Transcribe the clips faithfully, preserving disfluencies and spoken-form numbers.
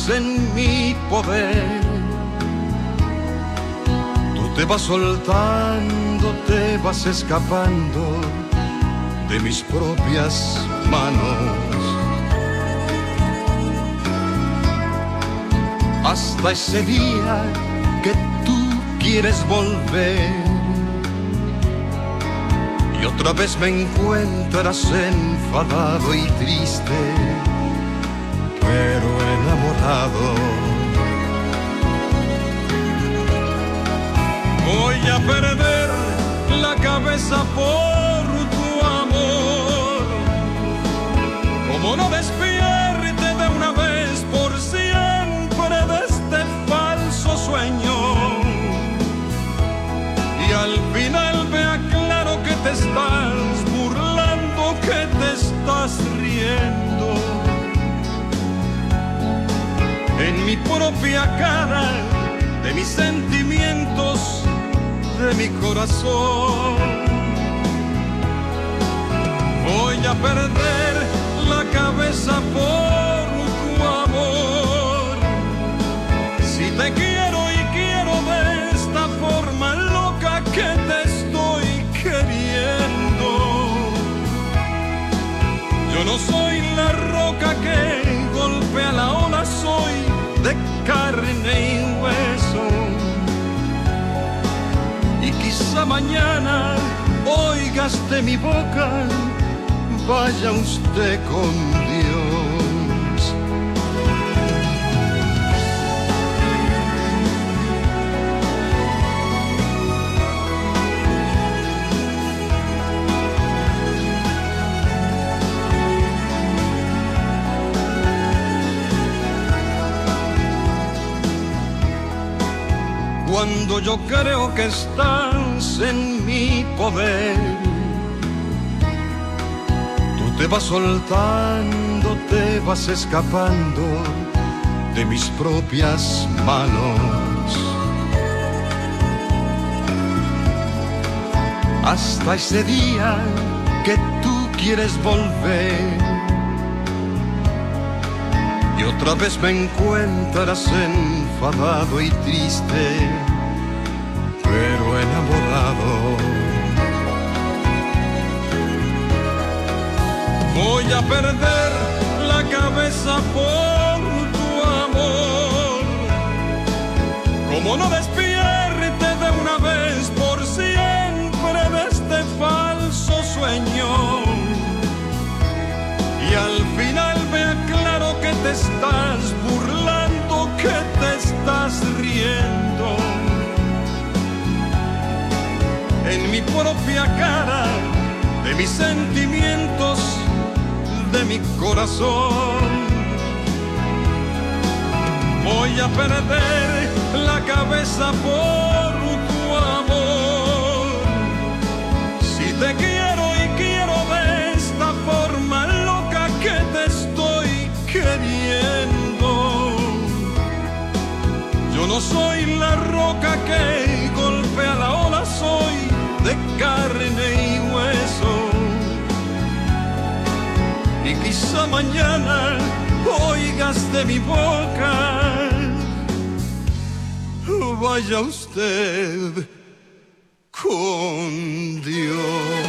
en mi poder. Tú te vas soltando, te vas escapando de mis propias manos. Hasta ese día que tú quieres volver y otra vez me encuentras enfadado y triste, pero enamorado. Voy a perder la cabeza por tu amor. Como no despierte de una vez por siempre de este falso sueño, y al final me aclaro que te estás burlando, que te estás riendo. En mi propia cara, de mis sentimientos, de mi corazón. Voy a perder la cabeza por tu amor. Si te quiero y quiero de esta forma loca que te estoy queriendo. Yo no soy la roca que golpea la ola, soy de carne y hueso. Y quizá mañana oigas de mi boca, vaya usted con Dios. Cuando yo creo que estás en mi poder, tú te vas soltando, te vas escapando de mis propias manos. Hasta ese día que tú quieres volver y otra vez me encuentras enfadado y triste, pero enamorado. Voy a perder la cabeza por tu amor. Como no despierte de una vez por siempre de este falso sueño, y al final me aclaro que te estás burlando, que te estás riendo. En mi propia cara, de mis sentimientos, de mi corazón. Voy a perder la cabeza por tu amor. Si te quiero y quiero de esta forma loca que te estoy queriendo. Yo no soy la roca que golpea la ola, soy de carne y hueso. Y quizá mañana oigas de mi boca, vaya usted con Dios.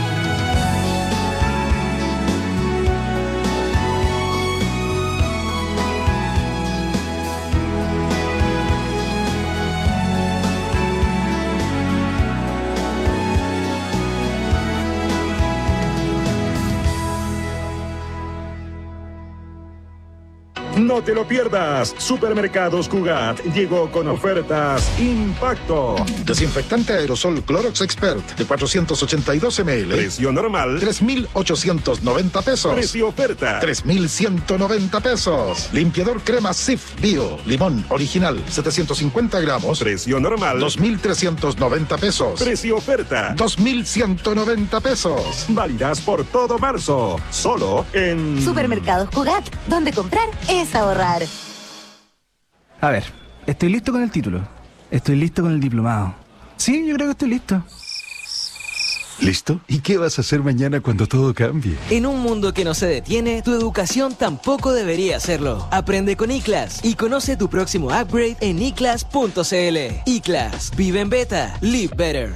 No te lo pierdas. Supermercados Cugat llegó con ofertas Impacto. Desinfectante aerosol Clorox Expert de cuatrocientos ochenta y dos mililitros. Precio normal tres mil ochocientos noventa pesos. Precio oferta tres mil ciento noventa pesos. Limpiador crema Cif Bio limón original setecientos cincuenta gramos. Precio normal dos mil trescientos noventa pesos. Precio oferta dos mil ciento noventa pesos. Válidas por todo marzo. Solo en Supermercados Cugat, donde comprar es ahorrar. A ver, estoy listo con el título. Estoy listo con el diplomado. Sí, yo creo que estoy listo. ¿Listo? ¿Y qué vas a hacer mañana cuando todo cambie? En un mundo que no se detiene, tu educación tampoco debería hacerlo. Aprende con iClass y conoce tu próximo upgrade en i class punto c l. iClass. Vive en beta. Live better.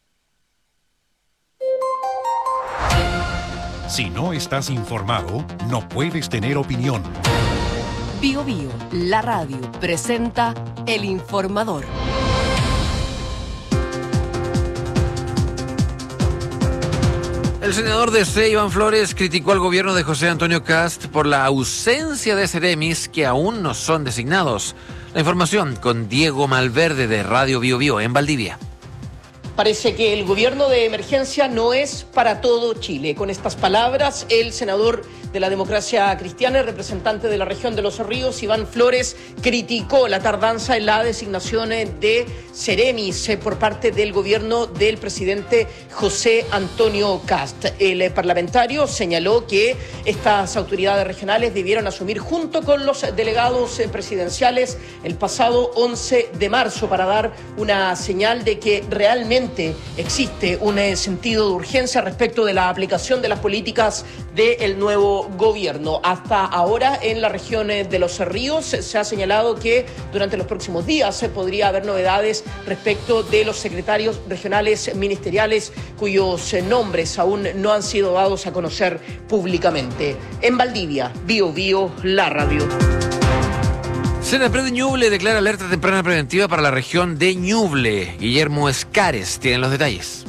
Si no estás informado, no puedes tener opinión. Bio Bio, la radio, presenta El Informador. El senador D C, Iván Flores, criticó al gobierno de José Antonio Kast por la ausencia de seremis que aún no son designados. La información con Diego Malverde de Radio Bio Bio en Valdivia. Parece que el gobierno de emergencia no es para todo Chile. Con estas palabras, el senador de la Democracia Cristiana y representante de la región de Los Ríos, Iván Flores, criticó la tardanza en la designación de seremis por parte del gobierno del presidente José Antonio Kast. El parlamentario señaló que estas autoridades regionales debieron asumir junto con los delegados presidenciales el pasado once de marzo para dar una señal de que realmente existe un sentido de urgencia respecto de la aplicación de las políticas del nuevo gobierno. Hasta ahora en la región de Los Ríos se ha señalado que durante los próximos días podría haber novedades respecto de los secretarios regionales ministeriales cuyos nombres aún no han sido dados a conocer públicamente. En Valdivia, Bio Bio, la radio. Senapred de Ñuble declara alerta temprana preventiva para la región de Ñuble. Guillermo Escares tiene los detalles.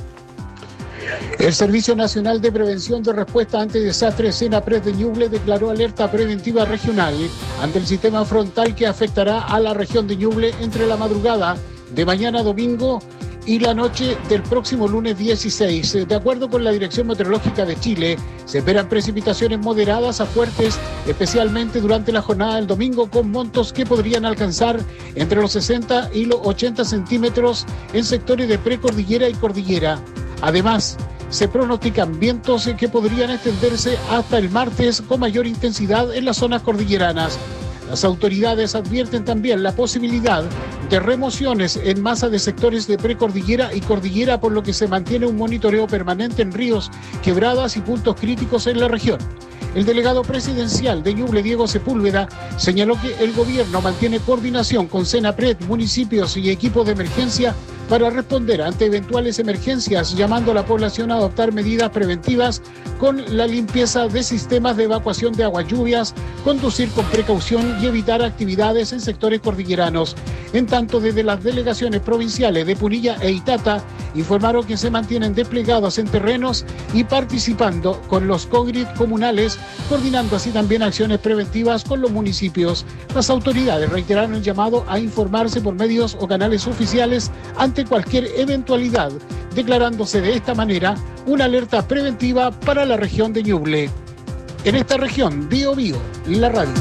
El Servicio Nacional de Prevención de Respuesta ante Desastres, Senapred de Ñuble, declaró alerta preventiva regional ante el sistema frontal que afectará a la región de Ñuble entre la madrugada de mañana domingo y la noche del próximo lunes dieciséis. De acuerdo con la Dirección Meteorológica de Chile, se esperan precipitaciones moderadas a fuertes, especialmente durante la jornada del domingo, con montos que podrían alcanzar entre los sesenta y los ochenta centímetros en sectores de precordillera y cordillera. Además, se pronostican vientos que podrían extenderse hasta el martes con mayor intensidad en las zonas cordilleranas. Las autoridades advierten también la posibilidad de remociones en masa de sectores de precordillera y cordillera, por lo que se mantiene un monitoreo permanente en ríos, quebradas y puntos críticos en la región. El delegado presidencial de Ñuble, Diego Sepúlveda, señaló que el gobierno mantiene coordinación con Senapred, municipios y equipos de emergencia para responder ante eventuales emergencias, llamando a la población a adoptar medidas preventivas con la limpieza de sistemas de evacuación de aguas lluvias, conducir con precaución y evitar actividades en sectores cordilleranos. En tanto, desde las delegaciones provinciales de Punilla e Itata informaron que se mantienen desplegados en terrenos y participando con los COGRID comunales, coordinando así también acciones preventivas con los municipios. Las autoridades reiteraron el llamado a informarse por medios o canales oficiales ante cualquier eventualidad, declarándose de esta manera una alerta preventiva para la región de Ñuble. En esta región, Bio Bio, la radio.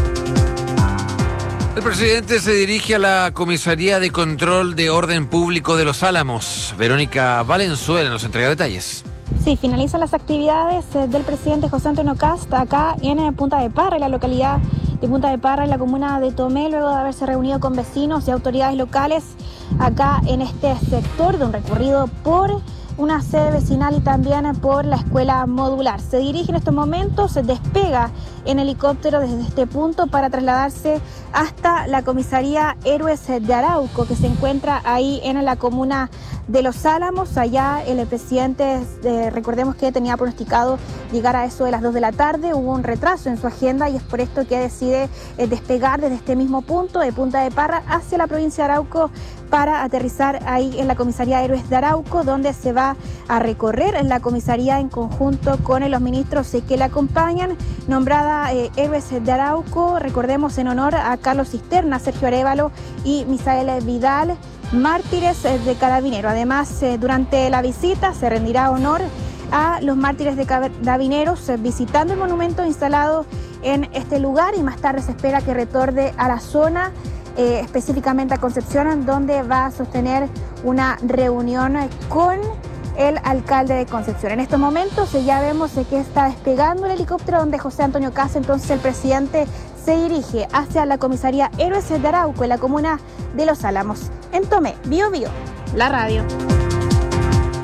El presidente se dirige a la Comisaría de Control de Orden Público de Los Álamos. Verónica Valenzuela nos entrega detalles. Sí, finalizan las actividades del presidente José Antonio Kast acá en Punta de Parra, en la localidad de Punta de Parra, en la comuna de Tomé, luego de haberse reunido con vecinos y autoridades locales acá en este sector de un recorrido por una sede vecinal y también por la escuela modular. Se dirige en estos momentos, se despega en helicóptero desde este punto para trasladarse hasta la comisaría Héroes de Arauco, que se encuentra ahí en la comuna de Los Álamos. Allá el presidente, eh, recordemos que tenía pronosticado llegar a eso de las dos de la tarde, hubo un retraso en su agenda y es por esto que decide eh, despegar desde este mismo punto de Punta de Parra hacia la provincia de Arauco para aterrizar ahí en la comisaría Héroes de Arauco, donde se va a recorrer en la comisaría en conjunto con los ministros que le acompañan, nombrada eh, Héroes de Arauco, recordemos en honor a Carlos Cisterna, Sergio Arévalo y Misael Vidal, mártires de Carabineros. Además, eh, durante la visita se rendirá honor a los mártires de Carabineros eh, visitando el monumento instalado en este lugar, y más tarde se espera que retorne a la zona, eh, específicamente a Concepción, donde va a sostener una reunión con el alcalde de Concepción. En estos momentos eh, ya vemos eh, que está despegando el helicóptero donde José Antonio Kast, entonces el presidente, se dirige hacia la comisaría Héroes de Arauco, en la comuna de Los Álamos. En Tomé, Bio Bio, la radio.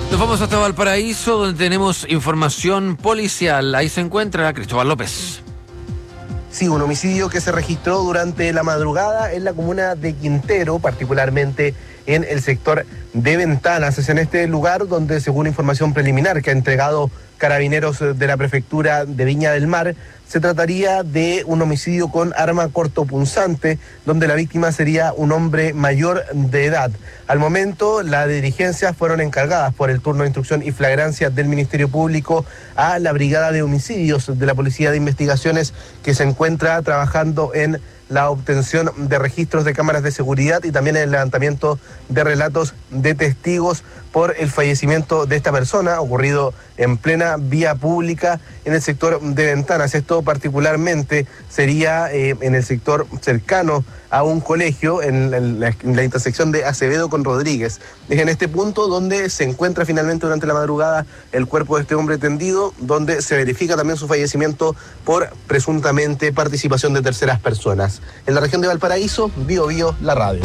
Nos vamos hasta Valparaíso, donde tenemos información policial. Ahí se encuentra Cristóbal López. Sí, un homicidio que se registró durante la madrugada en la comuna de Quintero, particularmente en el sector de Ventanas. Es en este lugar donde, según información preliminar que ha entregado Carabineros de la Prefectura de Viña del Mar, se trataría de un homicidio con arma cortopunzante, donde la víctima sería un hombre mayor de edad. Al momento, las diligencias fueron encargadas por el turno de instrucción y flagrancia del Ministerio Público a la Brigada de Homicidios de la Policía de Investigaciones, que se encuentra trabajando en la obtención de registros de cámaras de seguridad y también el levantamiento de relatos de testigos por el fallecimiento de esta persona, ocurrido en plena vía pública en el sector de Ventanas. Esto particularmente sería eh, en el sector cercano a un colegio, en la, en, la, en la intersección de Acevedo con Rodríguez. Es en este punto donde se encuentra finalmente durante la madrugada el cuerpo de este hombre tendido, donde se verifica también su fallecimiento por presuntamente participación de terceras personas. En la región de Valparaíso, Bio Bio, la radio.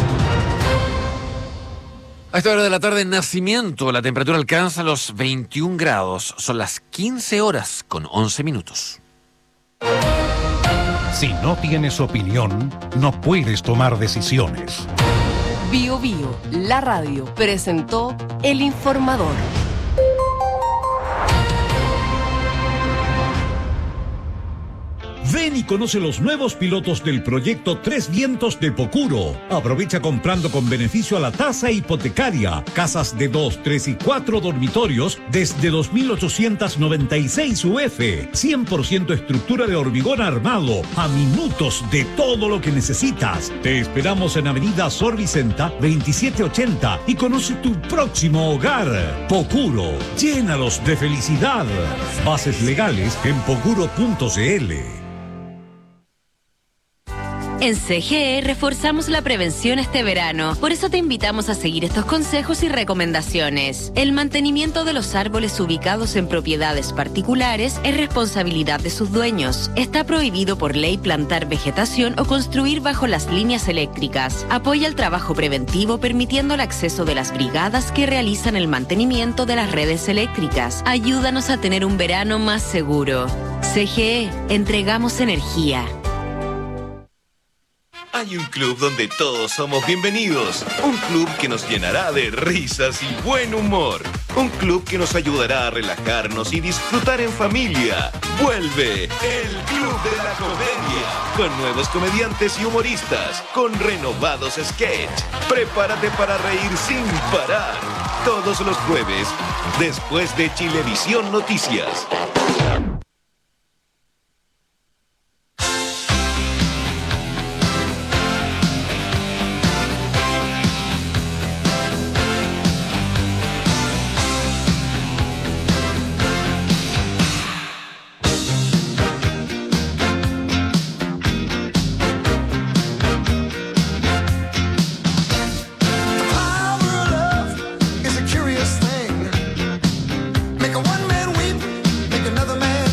A esta hora de la tarde en Nacimiento, la temperatura alcanza los veintiún grados. Son las quince horas con once minutos. Si no tienes opinión, no puedes tomar decisiones. Bio Bio, la radio, presentó El Informador. Ven y conoce los nuevos pilotos del proyecto Tres Vientos de Pocuro. Aprovecha comprando con beneficio a la tasa hipotecaria. Casas de dos, tres y cuatro dormitorios desde dos mil ochocientos noventa y seis U F. cien por ciento estructura de hormigón armado. A minutos de todo lo que necesitas. Te esperamos en Avenida Sor Vicenta veintisiete ochenta y conoce tu próximo hogar. Pocuro, llénalos de felicidad. Bases legales en pocuro punto c l. En C G E reforzamos la prevención este verano. Por eso te invitamos a seguir estos consejos y recomendaciones. El mantenimiento de los árboles ubicados en propiedades particulares es responsabilidad de sus dueños. Está prohibido por ley plantar vegetación o construir bajo las líneas eléctricas. Apoya el trabajo preventivo permitiendo el acceso de las brigadas que realizan el mantenimiento de las redes eléctricas. Ayúdanos a tener un verano más seguro. C G E, entregamos energía. Hay un club donde todos somos bienvenidos. Un club que nos llenará de risas y buen humor. Un club que nos ayudará a relajarnos y disfrutar en familia. Vuelve el Club de la Comedia. Con nuevos comediantes y humoristas. Con renovados sketch. Prepárate para reír sin parar. Todos los jueves, después de Chilevisión Noticias. Make a one man weep, make another man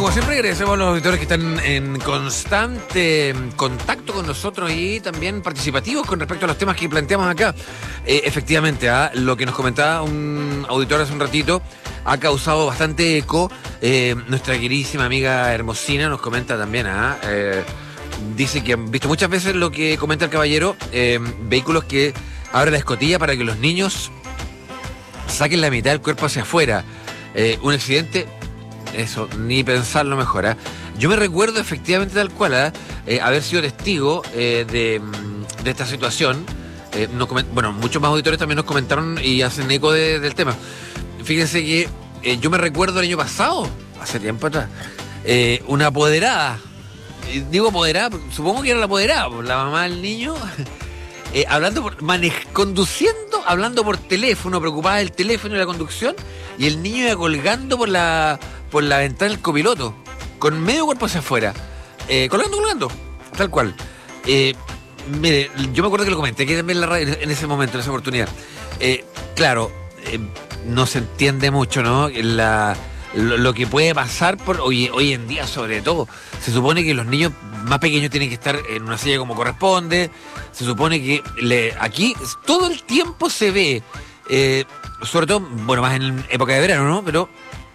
como siempre, agradecemos a los auditores que están en constante contacto con nosotros y también participativos con respecto a los temas que planteamos acá. Eh, efectivamente, ¿eh? Lo que nos comentaba un auditor hace un ratito ha causado bastante eco. Eh, nuestra queridísima amiga Hermosina nos comenta también, ¿eh? Eh, dice que han visto muchas veces lo que comenta el caballero, eh, vehículos que abren la escotilla para que los niños saquen la mitad del cuerpo hacia afuera. Eh, un accidente, eso, ni pensarlo mejor. ¿eh? Yo me recuerdo efectivamente tal cual, ¿eh? Eh, haber sido testigo eh, de, de esta situación. Eh, nos coment- bueno, muchos más auditores también nos comentaron y hacen eco de, del tema. Fíjense que eh, yo me recuerdo el año pasado, hace tiempo atrás, eh, una apoderada, eh, digo apoderada, supongo que era la apoderada, la mamá del niño, eh, hablando por, manej- conduciendo, hablando por teléfono, preocupada del teléfono y la conducción, y el niño iba colgando por la, por la ventana del copiloto, con medio cuerpo hacia afuera, eh, colgando, colgando, tal cual. Eh, mire, yo me acuerdo que lo comenté aquí también en la radio en ese momento, en esa oportunidad. Eh, claro, eh, no se entiende mucho, ¿no? La, lo, lo que puede pasar por hoy, hoy en día, sobre todo. Se supone que los niños más pequeños tienen que estar en una silla como corresponde. Se supone que le, aquí todo el tiempo se ve, eh, sobre todo, bueno, más en época de verano, ¿no? Pero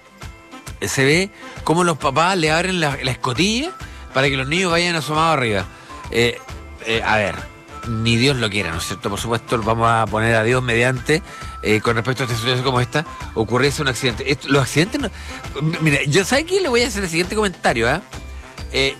se ve cómo los papás le abren la, la escotilla para que los niños vayan asomados arriba. Eh, eh, a ver, ni Dios lo quiera, ¿no es cierto? Por supuesto, vamos a poner a Dios mediante. Eh, con respecto a esta situación como esta, ocurriese un accidente. Esto, los accidentes no... Mira, yo ¿sabe qué? Le voy a hacer el siguiente comentario, ¿eh? Eh,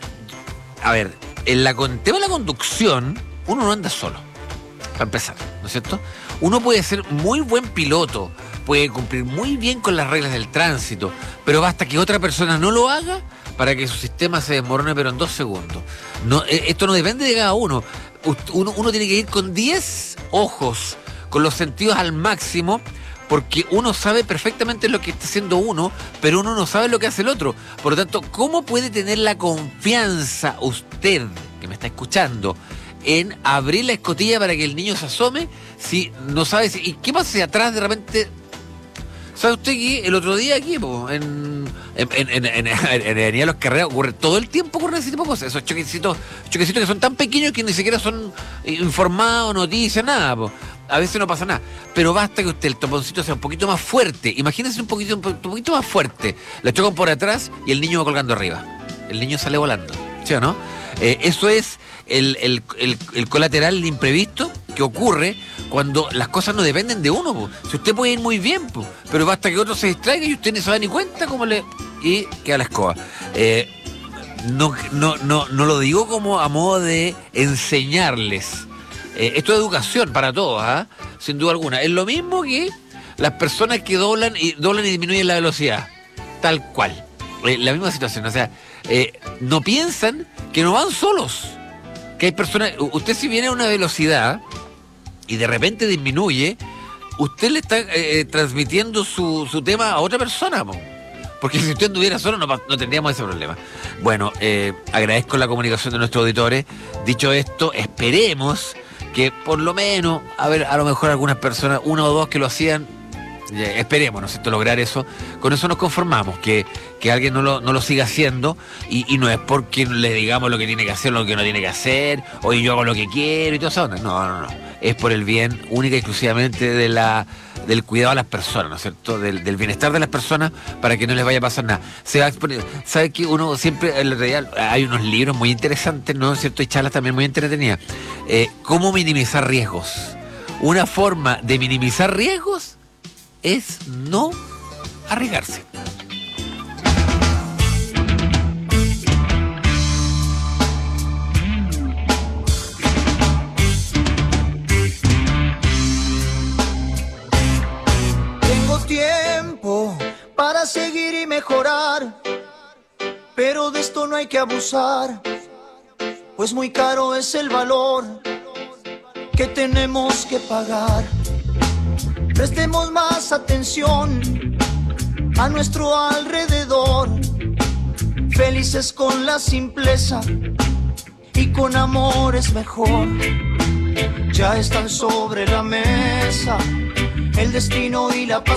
a ver, en la con, tema de la conducción, uno no anda solo, para empezar, ¿no es cierto? Uno puede ser muy buen piloto, puede cumplir muy bien con las reglas del tránsito, pero basta que otra persona no lo haga para que su sistema se desmorone, pero en dos segundos. No, eh, esto no depende de cada uno. Uno, uno tiene que ir con diez ojos, con los sentidos al máximo, porque uno sabe perfectamente lo que está haciendo uno, pero uno no sabe lo que hace el otro. Por lo tanto, ¿cómo puede tener la confianza usted, que me está escuchando, en abrir la escotilla para que el niño se asome si no sabe si... ¿Y qué pasa si atrás de repente... ¿Sabe usted que el otro día aquí, po, en, en, en, en, en, en Avenida Los Carreras, ocurre todo el tiempo ocurre ese tipo de cosas? Esos choquecitos, choquecitos que son tan pequeños que ni siquiera son informados, noticias, nada, po. A veces no pasa nada. Pero basta que usted, el toponcito sea un poquito más fuerte. Imagínese un poquito, un poquito más fuerte. Lo chocan por atrás y el niño va colgando arriba. El niño sale volando. ¿Sí o no? Eh, eso es el, el, el, el colateral, el imprevisto que ocurre cuando las cosas no dependen de uno, po. Si usted puede ir muy bien, po, pero basta que otro se distraiga y usted no se da ni cuenta cómo le... y queda la escoba. Eh, no, no, no, no lo digo como a modo de enseñarles. Eh, esto es educación para todos, ¿eh? Sin duda alguna. Es lo mismo que las personas que doblan y doblan y disminuyen la velocidad. Tal cual. Eh, la misma situación. O sea, eh, no piensan que no van solos. Que hay personas... Usted si viene a una velocidad y de repente disminuye, usted le está eh, transmitiendo su, su tema a otra persona, po. Porque si usted anduviera solo no, no tendríamos ese problema. Bueno, eh, agradezco la comunicación de nuestros auditores. Dicho esto, esperemos que por lo menos, a ver, a lo mejor algunas personas, una o dos que lo hacían, eh, esperemos, ¿no es cierto?, lograr eso. Con eso nos conformamos, que, que alguien no lo, no lo siga haciendo, y, y no es porque le digamos lo que tiene que hacer, lo que no tiene que hacer, oye, yo hago lo que quiero y todo eso. No, no, no. Es por el bien única y exclusivamente de la, del cuidado a las personas, ¿no es cierto?, del, del bienestar de las personas, para que no les vaya a pasar nada. Se va a exponer, ¿sabe que uno siempre, en realidad, hay unos libros muy interesantes, ¿no es cierto?, y charlas también muy entretenidas. Eh, ¿Cómo minimizar riesgos? Una forma de minimizar riesgos es no arriesgarse. Tiempo para seguir y mejorar, pero de esto no hay que abusar, pues muy caro es el valor que tenemos que pagar. Prestemos más atención a nuestro alrededor, felices con la simpleza y con amor es mejor. Ya están sobre la mesa el destino y la paz.